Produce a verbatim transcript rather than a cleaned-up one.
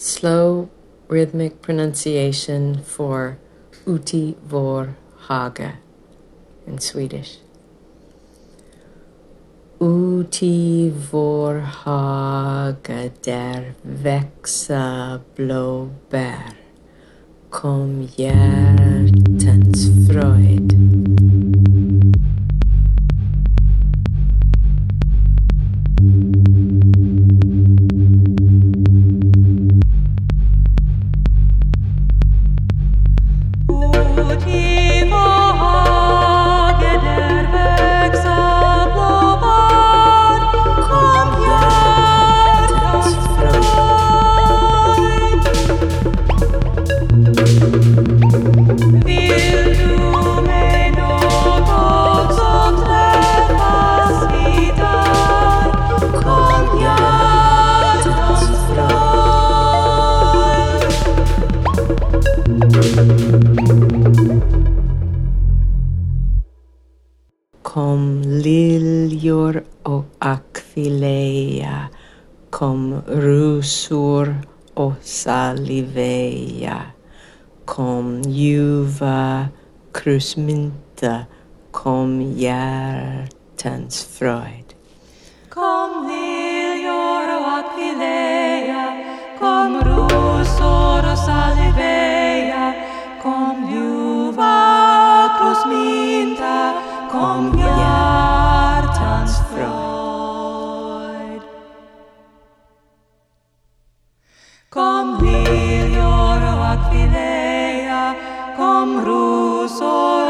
slow rhythmic pronunciation for uti vår hage in Swedish. Uti vår hage där växa blåbär, kom hjärtans fröjd. Kom liljor och akvilea, kom rosor och salivea, kom ljuva krusmynta, kom hjärtans fröjd. Kom liljor och akvilea, kom rosor och salivea, kom ljuva krusmynta, kom hjärtans fröjd. Kom liljor och akvilea, kom rosor